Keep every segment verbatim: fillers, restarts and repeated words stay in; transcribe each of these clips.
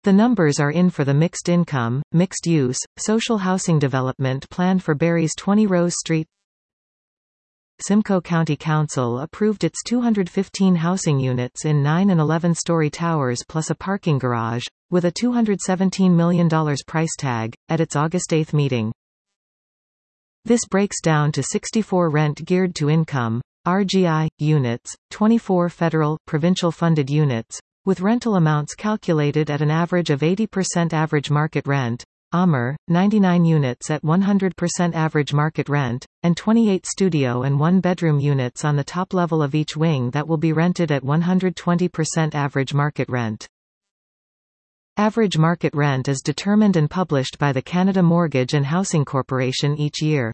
The numbers are in for the mixed income, mixed use, social housing development planned for Barrie's twenty Rose Street. Simcoe County Council approved its two hundred fifteen housing units in nine and eleven-story towers plus a parking garage, with a two hundred seventeen million dollars price tag, at its August eighth meeting. This breaks down to sixty-four rent geared to income, R G I, units, twenty-four federal, provincial funded units, with rental amounts calculated at an average of eighty percent average market rent, A M R, ninety-nine units at one hundred percent average market rent, and twenty-eight studio and one-bedroom units on the top level of each wing that will be rented at one hundred twenty percent average market rent. Average market rent is determined and published by the Canada Mortgage and Housing Corporation each year.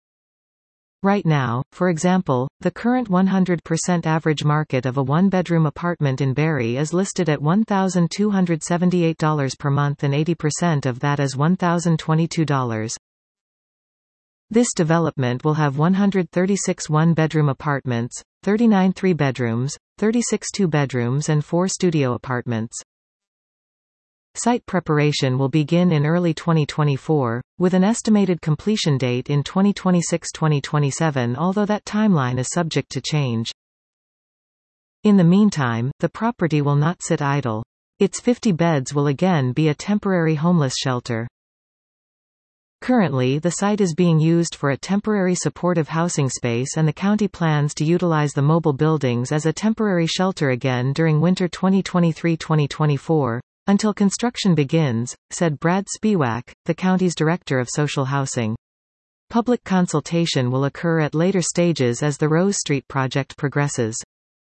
Right now, for example, the current one hundred percent average market of a one-bedroom apartment in Barrie is listed at one thousand two hundred seventy-eight dollars per month, and eighty percent of that is one thousand twenty-two dollars. This development will have one hundred thirty-six one-bedroom apartments, thirty-nine three-bedrooms, thirty-six two-bedrooms and four studio apartments. Site preparation will begin in early twenty twenty-four, with an estimated completion date in twenty twenty-six to twenty twenty-seven, although that timeline is subject to change. In the meantime, the property will not sit idle. Its fifty beds will again be a temporary homeless shelter. Currently, the site is being used for a temporary supportive housing space, and the county plans to utilize the mobile buildings as a temporary shelter again during winter twenty twenty-three to twenty twenty-four. Until construction begins, said Brad Spiewak, the county's director of social housing. Public consultation will occur at later stages as the Rose Street project progresses.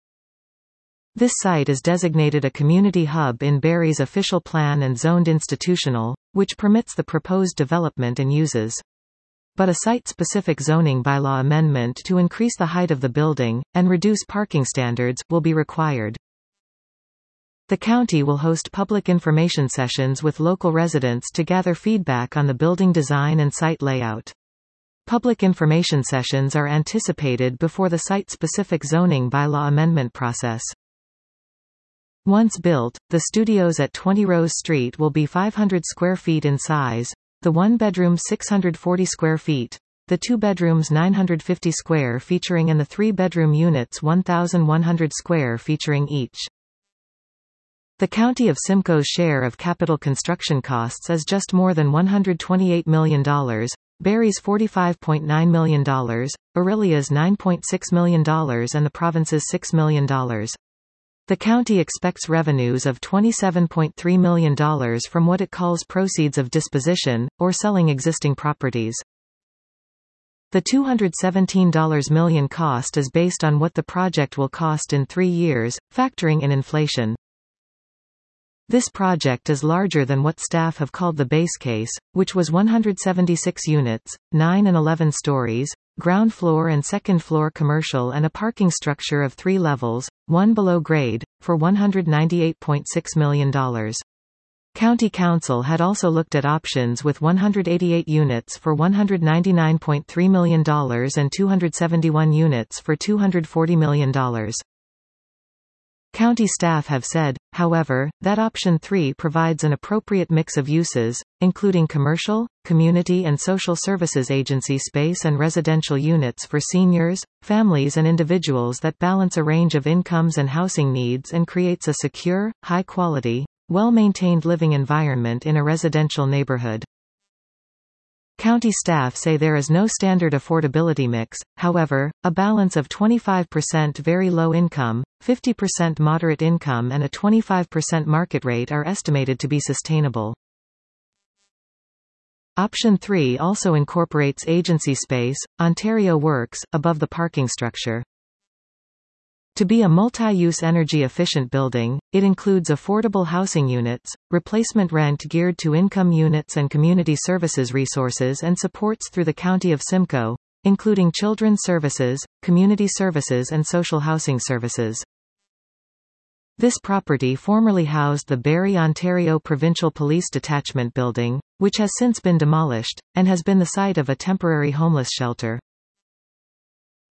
This site is designated a community hub in Barrie's official plan and zoned institutional, which permits the proposed development and uses. But a site-specific zoning bylaw amendment to increase the height of the building, and reduce parking standards, will be required. The county will host public information sessions with local residents to gather feedback on the building design and site layout. Public information sessions are anticipated before the site-specific zoning bylaw amendment process. Once built, the studios at twenty Rose Street will be five hundred square feet in size, the one-bedroom six hundred forty square feet, the two bedrooms nine hundred fifty square featuring, and the three-bedroom units one thousand one hundred square featuring each. The County of Simcoe's share of capital construction costs is just more than one hundred twenty-eight million dollars, Barrie's forty-five point nine million dollars, Orillia's nine point six million dollars and the province's six million dollars. The county expects revenues of twenty-seven point three million dollars from what it calls proceeds of disposition, or selling existing properties. The two hundred seventeen million dollars cost is based on what the project will cost in three years, factoring in inflation. This project is larger than what staff have called the base case, which was one hundred seventy-six units, nine and eleven stories, ground floor and second floor commercial, and a parking structure of three levels, one below grade, for one hundred ninety-eight point six million dollars. County Council had also looked at options with one hundred eighty-eight units for one hundred ninety-nine point three million dollars and two hundred seventy-one units for two hundred forty million dollars. County staff have said, however, that option three provides an appropriate mix of uses, including commercial, community and social services agency space and residential units for seniors, families and individuals that balance a range of incomes and housing needs and creates a secure, high-quality, well-maintained living environment in a residential neighborhood. County staff say there is no standard affordability mix, however, a balance of twenty-five percent very low income, fifty percent moderate income and a twenty-five percent market rate are estimated to be sustainable. Option three also incorporates agency space, Ontario Works, above the parking structure. To be a multi-use energy-efficient building, it includes affordable housing units, replacement rent geared to income units and community services resources and supports through the County of Simcoe, including children's services, community services and social housing services. This property formerly housed the Barrie, Ontario Provincial Police Detachment building, which has since been demolished, and has been the site of a temporary homeless shelter.